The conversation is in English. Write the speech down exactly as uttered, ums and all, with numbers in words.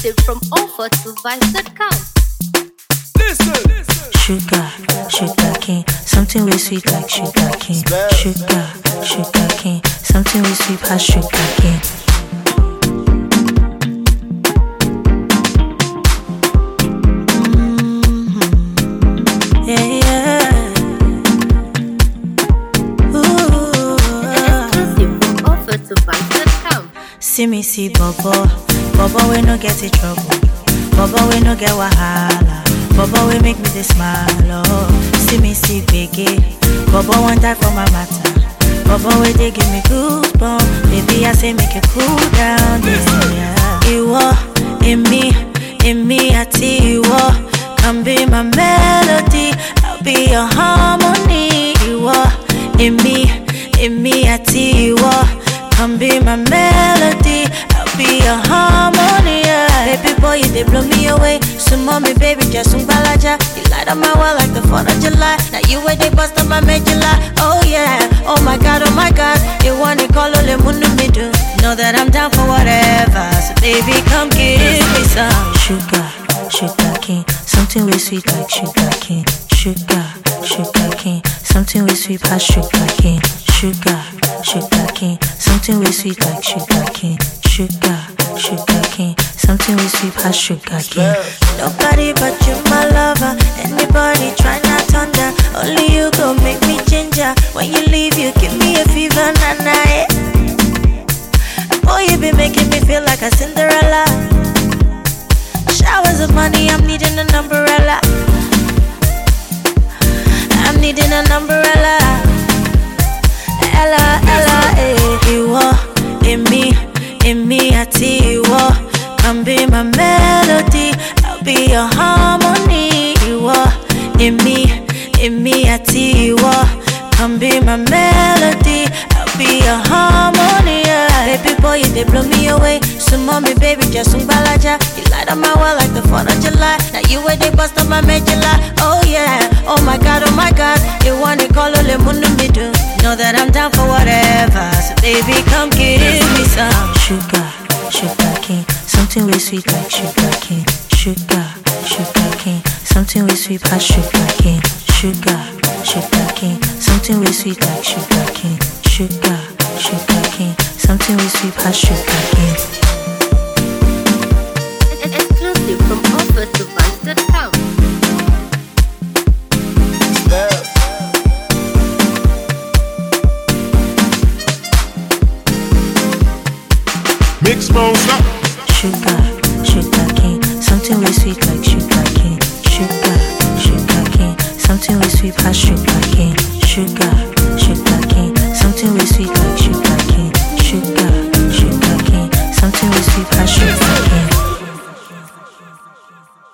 Exclusive from offer to vice dot com. Listen. Sugar, sugar cane, something we sweet like sugar cane. Sugar, sugar cane, something we sweet as sugar cane. Mm-hmm. Yeah, yeah. Ooh. Exclusive from offer to vice dot com. See me see Bobo, Bobo we no get in trouble, Bobo we no get wahala. Bobo we make me dey smile, oh. See me see Biggie, Bobo one die for my matter. Bobo we dey give me goosebumps, baby I say make it cool down this yeah. Iwo, in me, in me ati Iwo, come be my melody, I'll be your harmony. Iwo, in me, in me ati Iwo, come be my melody, I'll be your harmony. Yeah. Baby boy, you they blow me away. So mommy, baby, just some balaja. You light up my world like the fourth of July. Now you where they bust up my medulla. Oh yeah, oh my god, oh my god. You wanna call all the moon me do. Know that I'm down for whatever. So baby, come give me some sugar, sugar cane. Something we sweet like sugar cane. Sugar, sugar cane. Something we sweet as sugar cane. Sugar, sugar cane. Something we sweet like sugar cane. Sugar, sugar cane. Something we sweet as sugar cane. Nobody but you, my lover. Anybody try not under. Only you go make me ginger. When you leave, you give me a fever, nana. Eh? Boy, you be making me feel like a Cinderella. Showers of money, I'm needing an umbrella. I'm needing an umbrella. Ella, Ella, eh. Iwo, in me, in me, I see Iwo. Come be my melody, I'll be your harmony. Iwo, in me, in me, I see Iwo. Come be my melody, I'll be your harmony. Yeah. Baby boy, you they blow me away. So mommy, baby, just some balaja. You light up my world like the fourth of July. Now you where they bust up my medulla. Oh yeah, oh my god, oh my god. You wanna call all the moon me do. Know that I'm down for whatever. So baby, come give me some sugar, sugar cane. Something we sweet like sugar cane. Sugar, sugar cane. Something we sweet as sugar cane. Sugar, sugar cane. Something we sweet like sugar cane. Sugar, sugar cane. Something we sweet as sugar cane. Exclusive from offer to vice dot com. Mix monster. Sugar, sugar cane. Something we sweet like sugar cane. Sugar, sugar cane. Something we sweet as sugar cane. Sugar, sugar cane. Something we sweet like